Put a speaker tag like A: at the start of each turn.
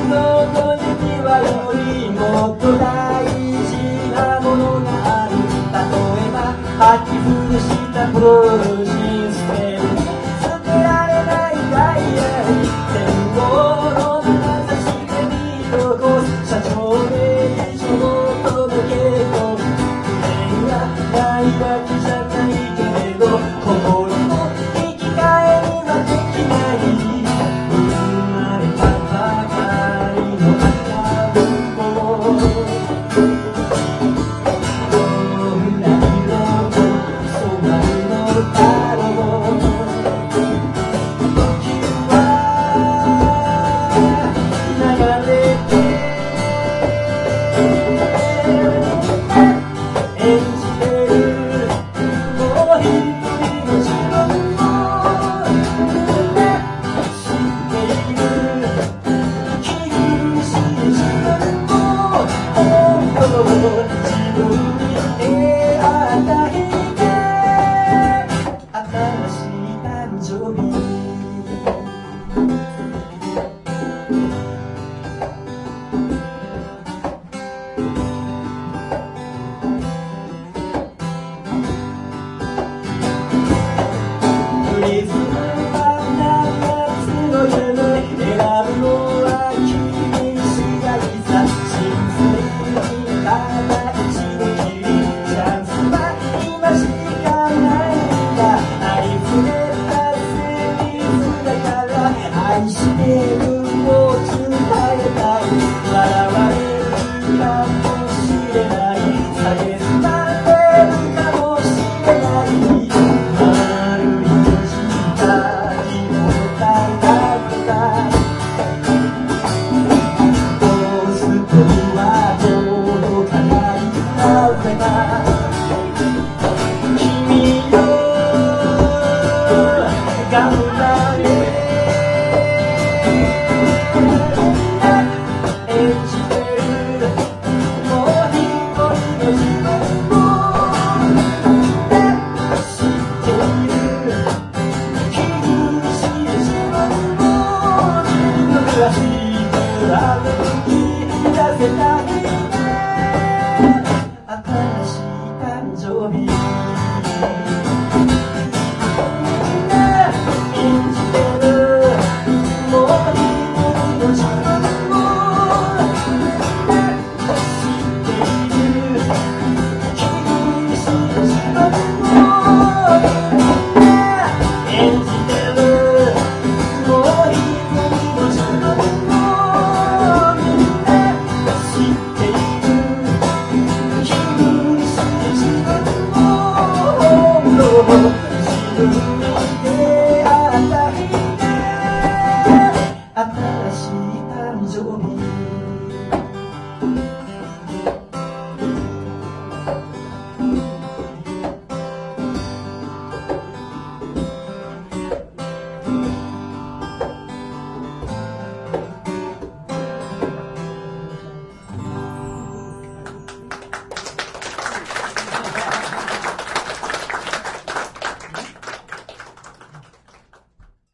A: の小指輪よりもっと大事なものがある。例えば履き古したプロシステム、捨てられないダイヤに天候の眼差しで見とこう。社長名所ごとのけど不便やないだけじゃないけれど、心の生き換えにはできない。生まれたばかりの赤ん坊、どんな色と染まるのだろう。時は流れて演じてるもう一人の自分を知っている。厳しい自分を本当の自分に出会った日で新しい誕生日。プリズムは夏の夢、選ぶのは君次第さ。真髄に形できるチャンスは今しかないんだ。ありふれたセリフだから愛してるを伝えたい。笑われるかもしれない、蔑まれるかもしれない。丸い閉じた希望だったポストには届かない風が。君よ頑張れ、演じてるもう一人の自分を知っている。厳しい自分を自分が知ってる。